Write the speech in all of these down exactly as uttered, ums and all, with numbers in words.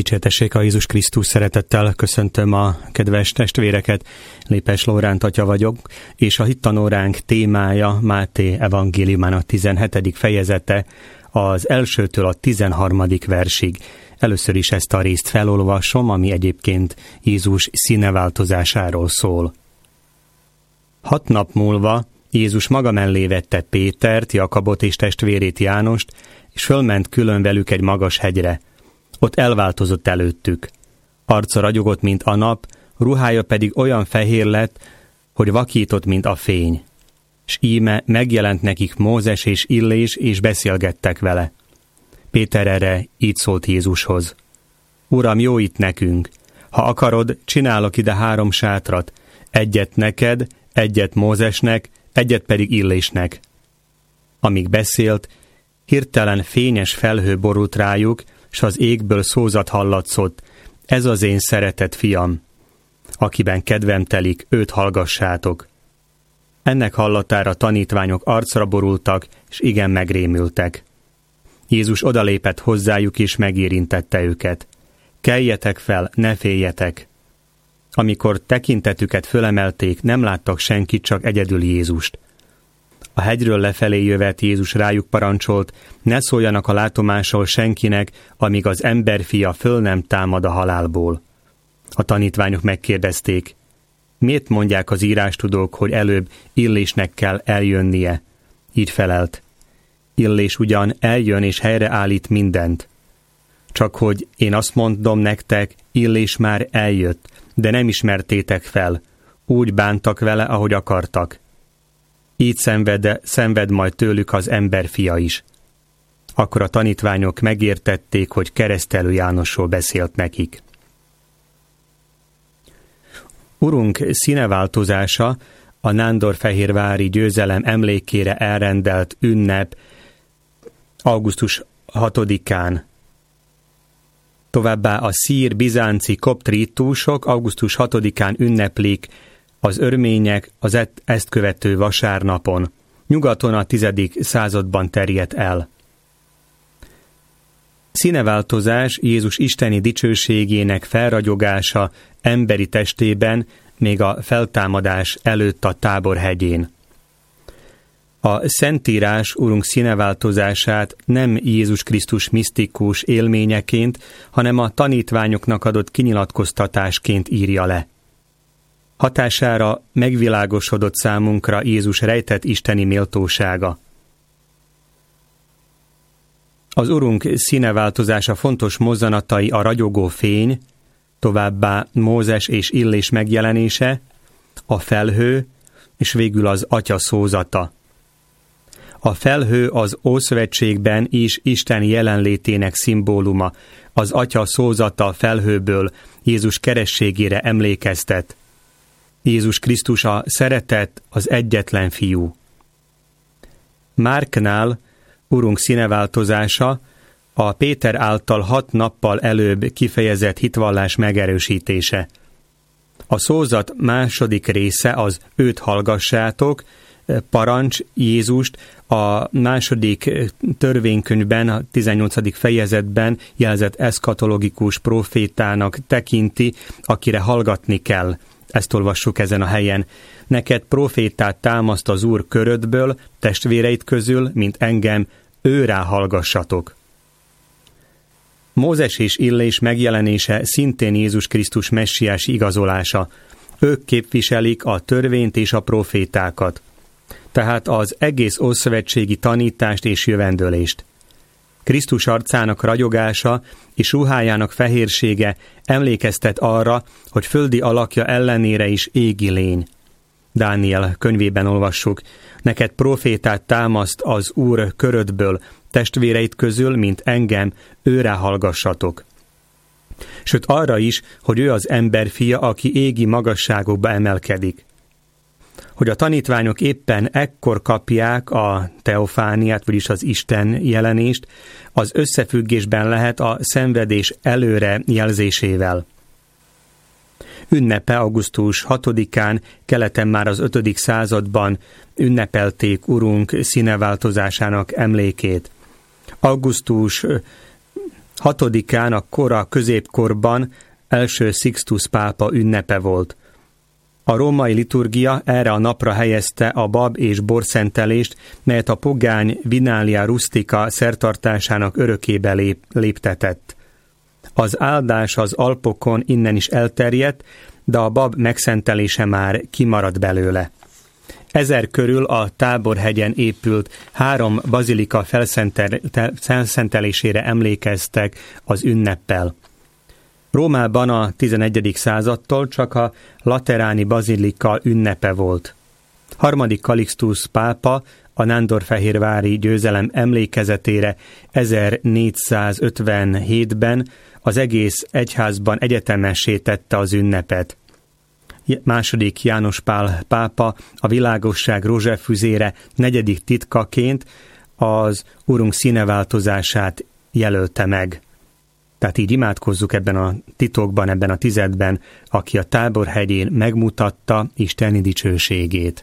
Dicsértessék a Jézus Krisztus, szeretettel köszöntöm a kedves testvéreket. Lépes Lóránt atya vagyok, és a hittanóránk témája Máté evangéliumának tizenhetedik fejezete, az elsőtől a tizenharmadik versig. Először is ezt a részt felolvasom, ami egyébként Jézus színeváltozásáról szól. Hat nap múlva Jézus maga mellé vette Pétert, Jakabot és testvérét Jánost, és fölment külön velük egy magas hegyre. Ott elváltozott előttük. Arca ragyogott, mint a nap, ruhája pedig olyan fehér lett, hogy vakított, mint a fény. S íme megjelent nekik Mózes és Illés, és beszélgettek vele. Péter erre így szólt Jézushoz: Uram, jó itt nekünk. Ha akarod, csinálok ide három sátrat, egyet neked, egyet Mózesnek, egyet pedig Illésnek. Amíg beszélt, hirtelen fényes felhő borult rájuk, s az égből szózat hallatszott: ez az én szeretett fiam, akiben kedvem telik, őt hallgassátok. Ennek hallatára tanítványok arcra borultak, és igen megrémültek. Jézus odalépett hozzájuk, és megérintette őket. Keljetek fel, ne féljetek! Amikor tekintetüket fölemelték, nem láttak senkit, csak egyedül Jézust. A hegyről lefelé jövet Jézus rájuk parancsolt: ne szóljanak a látomásról senkinek, amíg az emberfia föl nem támad a halálból. A tanítványok megkérdezték: miért mondják az írástudók, hogy előbb Illésnek kell eljönnie? Így felelt: Illés ugyan eljön és helyreállít mindent. Csak hogy én azt mondom nektek, Illés már eljött, de nem ismertétek fel. Úgy bántak vele, ahogy akartak. Így szenved, szenved majd tőlük az emberfia is. Akkor a tanítványok megértették, hogy Keresztelő Jánosról beszélt nekik. Urunk színeváltozása, a nándorfehérvári győzelem emlékére elrendelt ünnep augusztus hatodikán. Továbbá a szír, bizánci, kopt rítusok augusztus hatodikán ünneplik az örmények az ezt követő vasárnapon. Nyugaton a tizedik században terjedt el. Színeváltozás Jézus isteni dicsőségének felragyogása emberi testében, még a feltámadás előtt a Tábor hegyén. A Szentírás Urunk színeváltozását nem Jézus Krisztus misztikus élményeként, hanem a tanítványoknak adott kinyilatkoztatásként írja le. Hatására megvilágosodott számunkra Jézus rejtett isteni méltósága. Az Urunk színeváltozása fontos mozzanatai a ragyogó fény, továbbá Mózes és Illés megjelenése, a felhő, és végül az Atya szózata. A felhő az Ószövetségben is Isten jelenlétének szimbóluma, az Atya szózata a felhőből Jézus kerességére emlékeztet. Jézus Krisztus a szeretett, az egyetlen fiú. Márknál Urunk színeváltozása a Péter által hat nappal előbb kifejezett hitvallás megerősítése. A szózat második része az őt hallgassátok, parancs Jézust a második törvénykönyvben, a tizennyolcadik fejezetben jelzett eszkatológikus profétának tekinti, akire hallgatni kell. Ezt olvassuk ezen a helyen. Neked profétát támaszt az Úr körödből, testvéreid közül, mint engem, őrá hallgassatok. Mózes és Illés megjelenése szintén Jézus Krisztus messiási igazolása. Ők képviselik a törvényt és a profétákat, tehát az egész ószövetségi tanítást és jövendőlést. Krisztus arcának ragyogása és ruhájának fehérsége emlékeztet arra, hogy földi alakja ellenére is égi lény. Dániel könyvében olvassuk: neked profétát támaszt az Úr körödből, testvéreid közül, mint engem, őrá hallgassatok. Sőt arra is, hogy ő az emberfia, aki égi magasságokba emelkedik. Hogy a tanítványok éppen ekkor kapják a teofániát, vagyis az Isten jelenést, az összefüggésben lehet a szenvedés előre jelzésével. Ünnepe augusztus hatodikán, keleten már az ötödik században ünnepelték Urunk színeváltozásának emlékét. Augusztus Hatodikán a kora középkorban első Sixtus pápa ünnepe volt. A római liturgia erre a napra helyezte a bab és borszentelést, melyet a pogány Vinalia Rustica szertartásának örökébe lép, léptetett. Az áldás az Alpokon innen is elterjedt, de a bab megszentelése már kimaradt belőle. Ezer körül a Táborhegyen épült három bazilika felszentelésére emlékeztek az ünneppel. Rómában a tizenegyedik századtól csak a lateráni bazilika ünnepe volt. Harmadik Kalixtus pápa a nándorfehérvári győzelem emlékezetére ezernégyszázötvenhétben az egész egyházban egyetemessé tette az ünnepet. Második János Pál pápa a világosság rózsafüzére negyedik titkaként az Urunk színeváltozását jelölte meg. Tehát így imádkozzuk ebben a titokban, ebben a tizedben, aki a Táborhegyén megmutatta isteni dicsőségét.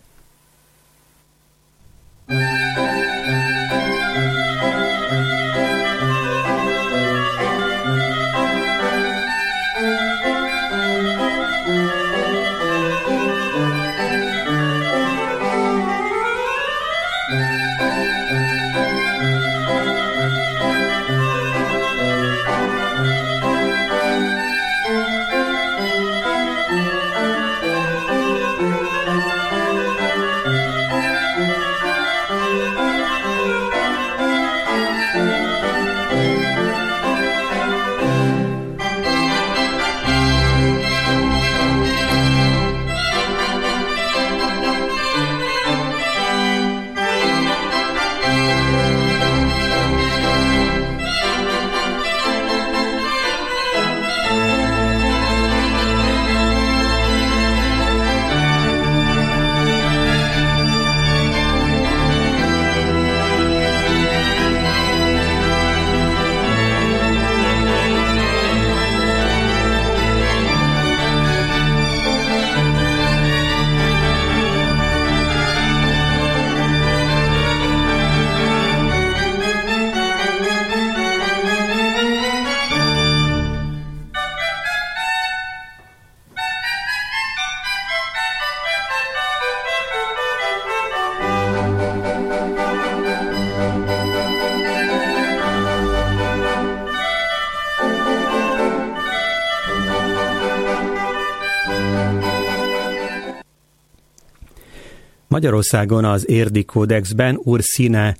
Magyarországon az Érdi kódexben Úr színe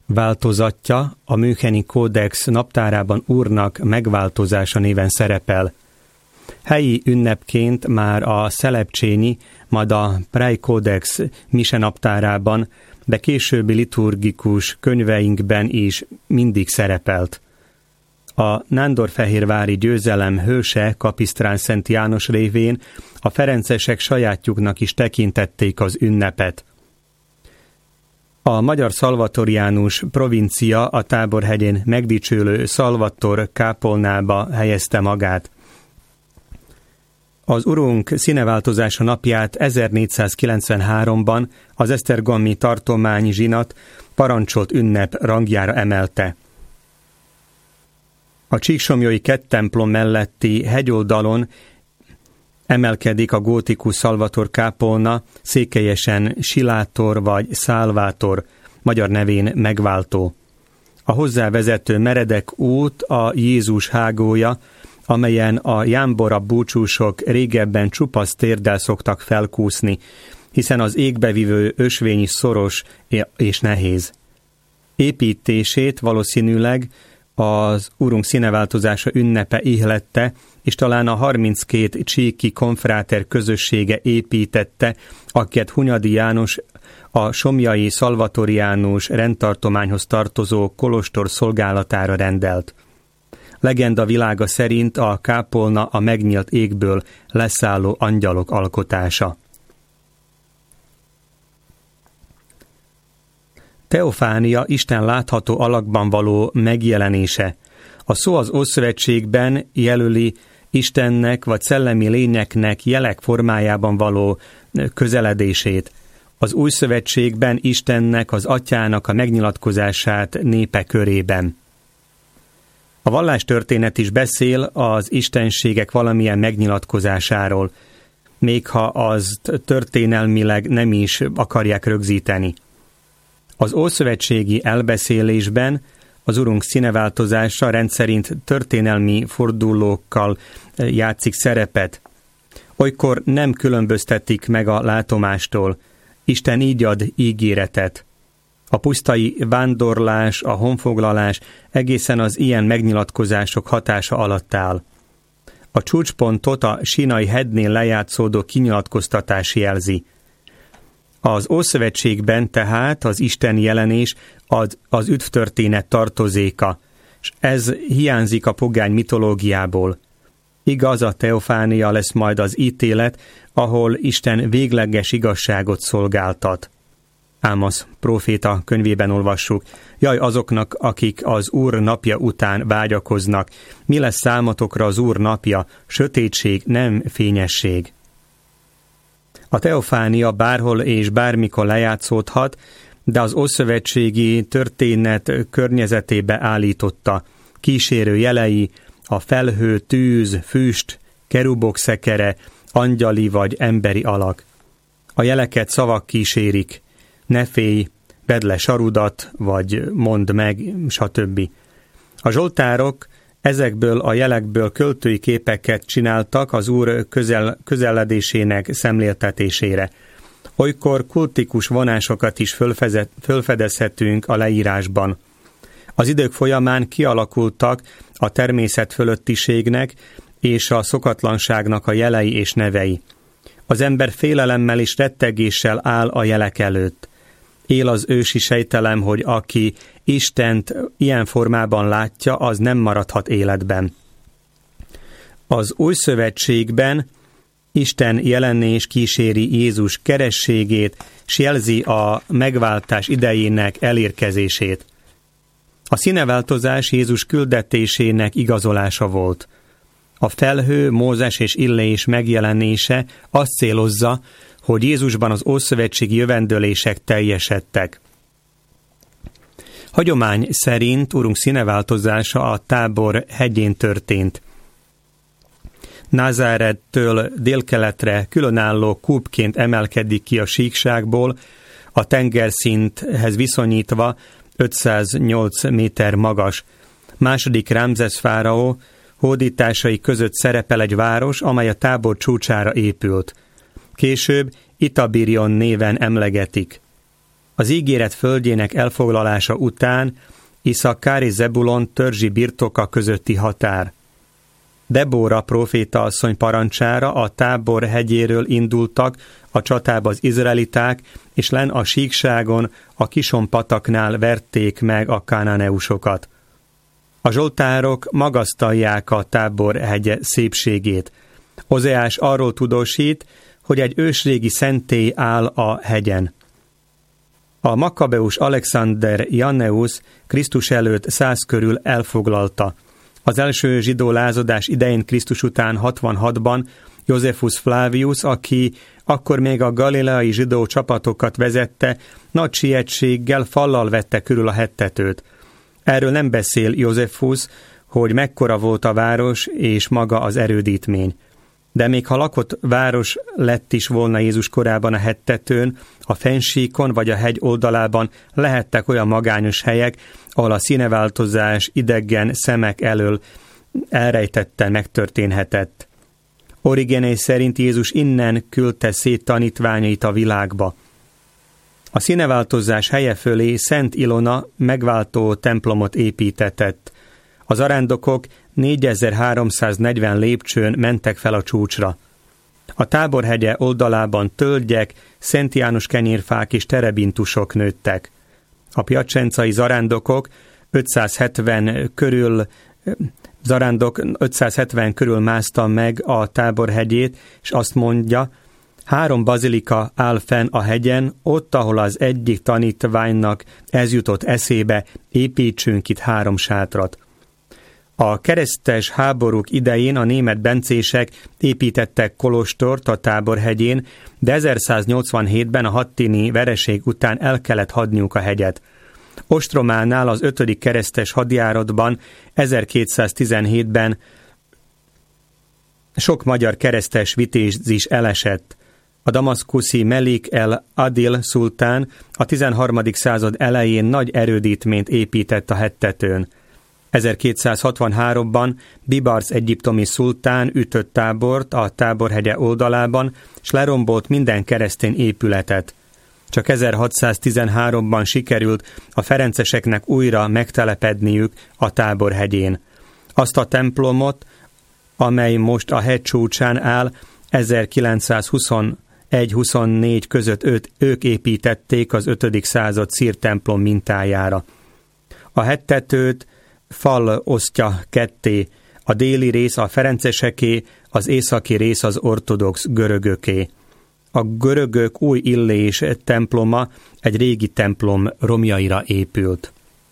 változatja a Müncheni kódex naptárában Úrnak megváltozása néven szerepel. Helyi ünnepként már a szelepcsényi, majd a Prey kódex mise naptárában, de későbbi liturgikus könyveinkben is mindig szerepelt. A nándorfehérvári győzelem hőse Kapisztrán Szent János révén a ferencesek sajátjuknak is tekintették az ünnepet. A magyar szalvatoriánus provincia a Táborhegyén megdicsőlő Szalvator kápolnába helyezte magát. Az Urunk színeváltozása napját ezernégyszázkilencvenháromban az esztergomi tartományi zsinat parancsolt ünnep rangjára emelte. A csíksomlyói Ketttemplom melletti hegyoldalon emelkedik a gótikus Szalvator kápolna, székelyesen Silátor vagy Szálvátor, magyar nevén megváltó. A hozzá vezető meredek út a Jézus hágója, amelyen a jámbora búcsúsok régebben csupasz térdel szoktak felkúszni, hiszen az égbevivő ösvény is szoros és nehéz. Építését valószínűleg az Urunk színeváltozása ünnepe ihlette, és talán a harminckét csíki konfráter közössége építette, akiket Hunyadi János a somlyai szalvatoriánus rendtartományhoz tartozó kolostor szolgálatára rendelt. Legenda világa szerint a kápolna a megnyílt égből leszálló angyalok alkotása. Teofánia Isten látható alakban való megjelenése. A szó az Ószövetségben jelöli Istennek vagy szellemi lényeknek jelek formájában való közeledését. Az Új Szövetségben Istennek, az Atyának a megnyilatkozását népe körében. A vallástörténet is beszél az istenségek valamilyen megnyilatkozásáról, még ha az történelmileg nem is akarják rögzíteni. Az ószövetségi elbeszélésben az Urunk színeváltozása rendszerint történelmi fordulókkal játszik szerepet. Olykor nem különböztetik meg a látomástól. Isten így ad ígéretet. A pusztai vándorlás, a honfoglalás egészen az ilyen megnyilatkozások hatása alatt áll. A csúcspontot a Sínai hegynél lejátszódó kinyilatkoztatás jelzi. Az Ószövetségben tehát az Isten jelenés az, az üdvtörténet tartozéka, és ez hiányzik a pogány mitológiából. Igaz, a teofánia lesz majd az ítélet, ahol Isten végleges igazságot szolgáltat. Ámosz próféta könyvében olvassuk: jaj azoknak, akik az Úr napja után vágyakoznak, mi lesz számotokra az Úr napja, sötétség, nem fényesség. A teofánia bárhol és bármikor lejátszódhat, de az ószövetségi történet környezetébe állította. Kísérő jelei, a felhő, tűz, füst, kerubok szekere, angyali vagy emberi alak. A jeleket szavak kísérik: ne félj, vedd le sarudat, vagy mondd meg, stb. A zsoltárok ezekből a jelekből költői képeket csináltak az Úr közel, közeledésének szemléltetésére. Olykor kultikus vonásokat is fölfezet, fölfedezhetünk a leírásban. Az idők folyamán kialakultak a természet fölöttiségnek és a szokatlanságnak a jelei és nevei. Az ember félelemmel és rettegéssel áll a jelek előtt. Él az ősi sejtelem, hogy aki Istent ilyen formában látja, az nem maradhat életben. Az Új Szövetségben Isten jelenés kíséri Jézus kerességét, s jelzi a megváltás idejének elérkezését. A színeváltozás Jézus küldetésének igazolása volt. A felhő, Mózes és Illés megjelenése azt célozza, hogy Jézusban az ószövetségi jövendőlések teljesedtek. Hagyomány szerint Urunk színeváltozása a Tábor hegyén történt. Názárettől délkeletre különálló kúpként emelkedik ki a síkságból, a tengerszinthez viszonyítva ötszáznyolc méter magas. Második Rámzesz fáraó hódításai között szerepel egy város, amely a Tábor csúcsára épült. Később Itabirion néven emlegetik. Az ígéret földjének elfoglalása után Iszakkár és Zebulon törzsi birtoka közötti határ. Debóra próféta asszony parancsára a Tábor hegyéről indultak a csatába az izraeliták, és len a síkságon a Kison pataknál verték meg a kánáneusokat. A zsoltárok magasztalják a Tábor hegye szépségét. Ozeás arról tudósít, hogy egy ősrégi szentély áll a hegyen. A Makkabeus Alexander Janneus Krisztus előtt száz körül elfoglalta. Az első zsidó lázadás idején Krisztus után hatvanhatban Josephus Flavius, aki akkor még a galileai zsidó csapatokat vezette, nagy sietséggel fallal vette körül a hegytetőt. Erről nem beszél Josephus, hogy mekkora volt a város és maga az erődítmény. De még ha lakott város lett is volna Jézus korában a hegytetőn, a fennsíkon vagy a hegy oldalában lehettek olyan magányos helyek, ahol a színeváltozás idegen szemek elől elrejtetten megtörténhetett. Origenes szerint Jézus innen küldte szét tanítványait a világba. A színeváltozás helye fölé Szent Ilona megváltó templomot építetett. Az arándokok négyezer-háromszáznegyven lépcsőn mentek fel a csúcsra. A Tábor hegye oldalában tölgyek, Szent János kenyérfák és terebintusok nőttek. A piacencai zarándokok ötszázhetven körül zarándok ötszázhetven körül mászta meg a Tábor hegyét, és azt mondja, három bazilika áll fenn a hegyen, ott, ahol az egyik tanítványnak ez jutott eszébe, építsünk itt három sátrat. A keresztes háborúk idején a német bencések építettek kolostort a Tábor hegyén, de ezerszáznyolcvanhétben a hattini vereség után el kellett hagyniuk a hegyet. Ostrománál az ötödik keresztes hadjáratban ezerkétszáztizenhétben sok magyar keresztes vitéz is elesett. A damaszkuszi Melik el Adil szultán a tizenharmadik század elején nagy erődítményt épített a hegytetőn. ezerkétszázhatvanháromban Bibarz egyiptomi szultán ütött tábort a Táborhegye oldalában, s lerombolt minden keresztény épületet. Csak ezerhatszáztizenháromban sikerült a ferenceseknek újra megtelepedniük a Táborhegyén. Azt a templomot, amely most a hegy csúcsán áll, ezerkilencszázhuszonegy-huszonnégy között őt, ők építették az ötödik század szírtemplom mintájára. A hegytetőt fal osztja ketté, a déli rész a ferenceseké, az északi rész az ortodox görögöké. A görögök új Illés temploma egy régi templom romjaira épült.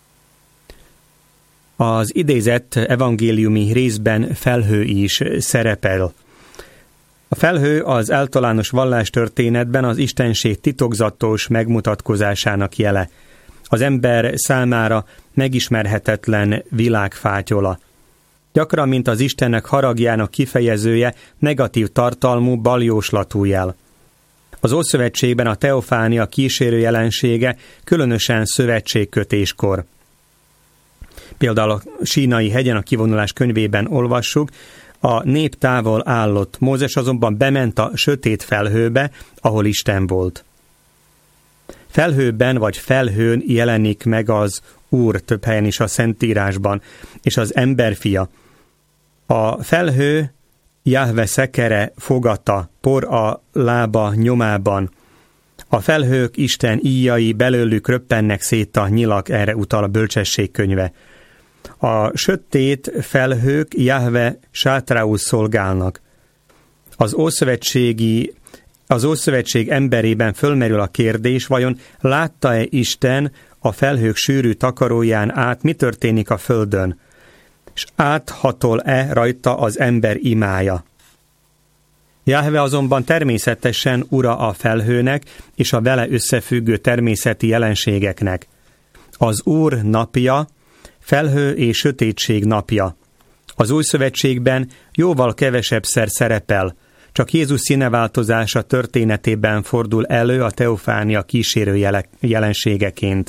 Az idézett evangéliumi részben felhő is szerepel. A felhő az általános vallástörténetben az istenség titokzatos megmutatkozásának jele. Az ember számára megismerhetetlen világfátyola. Gyakran, mint az Istennek haragjának kifejezője, negatív tartalmú, baljóslatú jel. Az Ószövetségben a teofánia kísérő jelensége, különösen szövetségkötéskor. Például a Sínai hegyen a kivonulás könyvében olvassuk, a nép távol állott, Mózes azonban bement a sötét felhőbe, ahol Isten volt. Felhőben vagy felhőn jelenik meg az Úr több helyen is a Szentírásban, és az emberfia. A felhő Jahve szekere fogata, por a lába nyomában. A felhők Isten íjai, belőlük röppennek szét a nyilak, erre utal a Bölcsesség könyve. A sötét felhők Jahve sátrául szolgálnak. Az Ószövetségi, az Ószövetség emberében fölmerül a kérdés, vajon látta-e Isten a felhők sűrű takaróján át, mi történik a földön, és áthatol-e rajta az ember imája. Jahve azonban természetesen ura a felhőnek és a vele összefüggő természeti jelenségeknek. Az Úr napja, felhő és sötétség napja. Az Új Szövetségben jóval kevesebbszer szerepel, csak Jézus színeváltozása történetében fordul elő a teofánia kísérő jele- jelenségeként.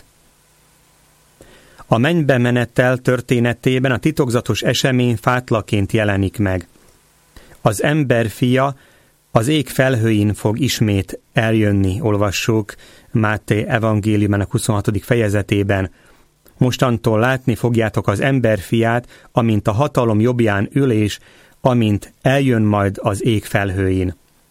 A mennybe menettel történetében a titokzatos esemény fátlaként jelenik meg. Az ember fia az ég felhőin fog ismét eljönni, olvassuk Máté evangéliumának huszonhatodik fejezetében. Mostantól látni fogjátok az ember fiát, amint a hatalom jobbján ül, és amint eljön majd az ég felhőin.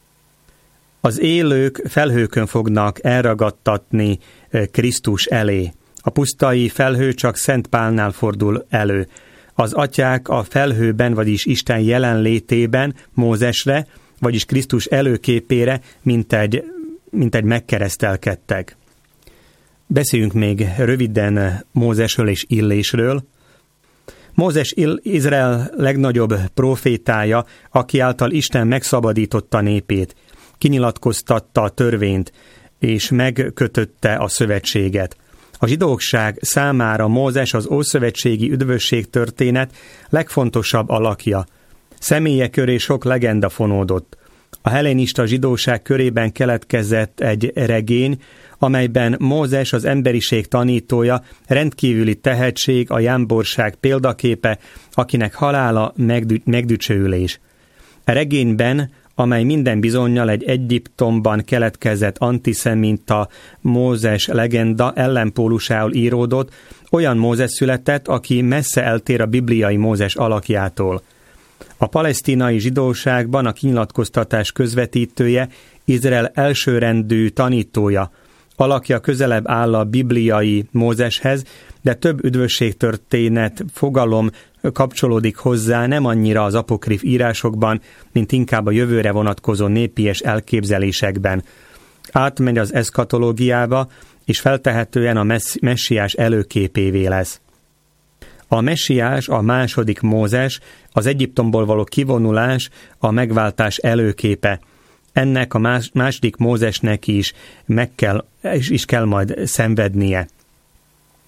Az élők felhőkön fognak elragadtatni Krisztus elé. A pusztai felhő csak Szent Pálnál fordul elő. Az atyák a felhőben, vagyis Isten jelenlétében Mózesre, vagyis Krisztus előképére, mint egy, mint egy megkeresztelkedtek. Beszéljünk még röviden Mózesről és Illésről. Mózes Izrael legnagyobb profétája, aki által Isten megszabadította népét, kinyilatkoztatta a törvényt, és megkötötte a szövetséget. A zsidóság számára Mózes az ószövetségi üdvösség történet legfontosabb alakja. Személye köré sok legenda fonódott. A hellenista zsidóság körében keletkezett egy regény, amelyben Mózes az emberiség tanítója, rendkívüli tehetség, a jámborság példaképe, akinek halála megdü- megdücsőülés. A regényben, amely minden bizonnyal egy Egyiptomban keletkezett antiszemita Mózes legenda ellenpólusául íródott, olyan Mózes született, aki messze eltér a bibliai Mózes alakjától. A palesztinai zsidóságban a kinyilatkoztatás közvetítője, Izrael elsőrendű tanítója, alakja közelebb áll a bibliai Mózeshez, de több üdvösségtörténet fogalom kapcsolódik hozzá, nem annyira az apokrif írásokban, mint inkább a jövőre vonatkozó népies elképzelésekben. Átmegy az eszkatológiába, és feltehetően a messz- messiás előképévé lesz. A messiás, a második Mózes, az Egyiptomból való kivonulás, a megváltás előképe. Ennek a más, második Mózesnek is meg kell, és is kell majd szenvednie.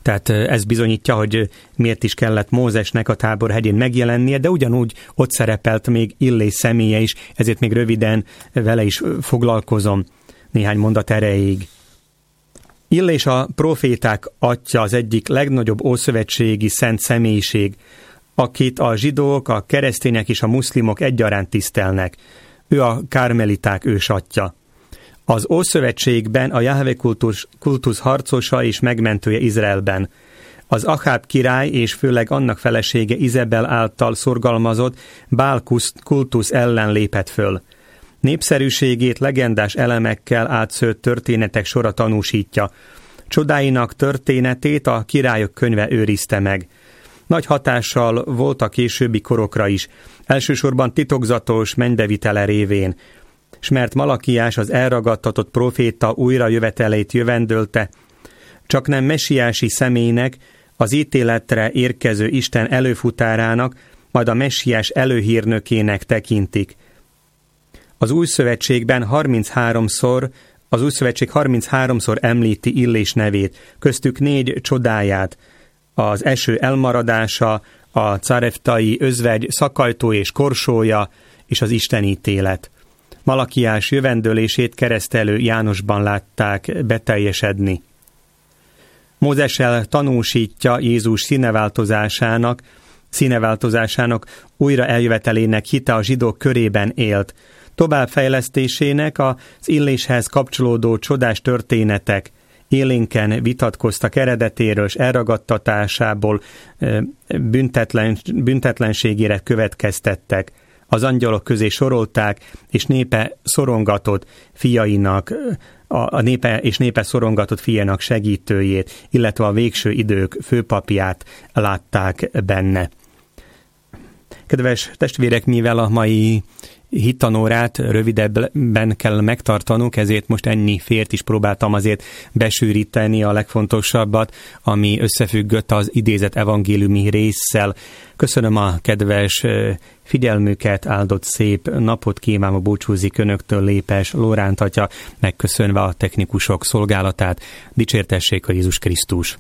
Tehát ez bizonyítja, hogy miért is kellett Mózesnek a Tábor hegyén megjelennie, de ugyanúgy ott szerepelt még Illés személye is, ezért még röviden vele is foglalkozom néhány mondat erejéig. Illés a proféták atya, az egyik legnagyobb ószövetségi szent személyiség, akit a zsidók, a keresztények és a muszlimok egyaránt tisztelnek. Ő a kármeliták ősatja. Az Ószövetségben a Jahve kultusz, kultusz harcosa és megmentője Izraelben. Az Aháb király és főleg annak felesége Izebel által szorgalmazott Bál kultusz ellen lépett föl. Népszerűségét legendás elemekkel átszőtt történetek sora tanúsítja. Csodáinak történetét a Királyok könyve őrizte meg. Nagy hatással volt a későbbi korokra is, elsősorban titokzatos mennybevitele révén. S mert Malakiás, az elragadtatott proféta újrajövetelét jövendölte, csak nem messiási személynek, az ítéletre érkező Isten előfutárának, majd a messiás előhírnökének tekintik. Az Új Szövetségben harmincháromszor, az Új Szövetség harmincháromszor említi Illés nevét, köztük négy csodáját, az eső elmaradása, a Careftai özvegy szakajtó és korsója, és az istenítélet. Malakiás jövendőlését keresztelő Jánosban látták beteljesedni. Mózessel tanúsítja Jézus színeváltozásának, színeváltozásának újra eljövetelének hite a zsidók körében élt. Továbbfejlesztésének az Illéshez kapcsolódó csodás történetek élénken vitatkoztak eredetéről és elragadtatásából büntetlen, büntetlenségére következtettek. Az angyalok közé sorolták, és népe szorongatott fiainak, a, a népe és népe szorongatott fiának segítőjét, illetve a végső idők főpapját látták benne. Kedves testvérek, mivel a mai hittanórát rövidebben kell megtartanunk, ezért most ennyi fért is próbáltam azért besűríteni a legfontosabbat, ami összefüggött az idézett evangéliumi résszel. Köszönöm a kedves figyelmüket, áldott szép napot kívánva, búcsúzik önöktől Lépes Lóránt atya, megköszönve a technikusok szolgálatát. Dicsértessék a Jézus Krisztus!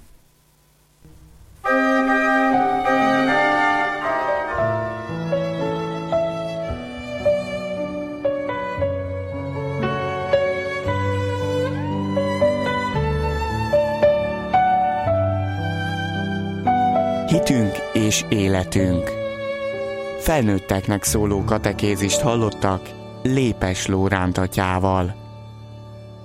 Hitünk és életünk. Felnőtteknek szóló katekézist hallottak Lépes Lóránt atyával.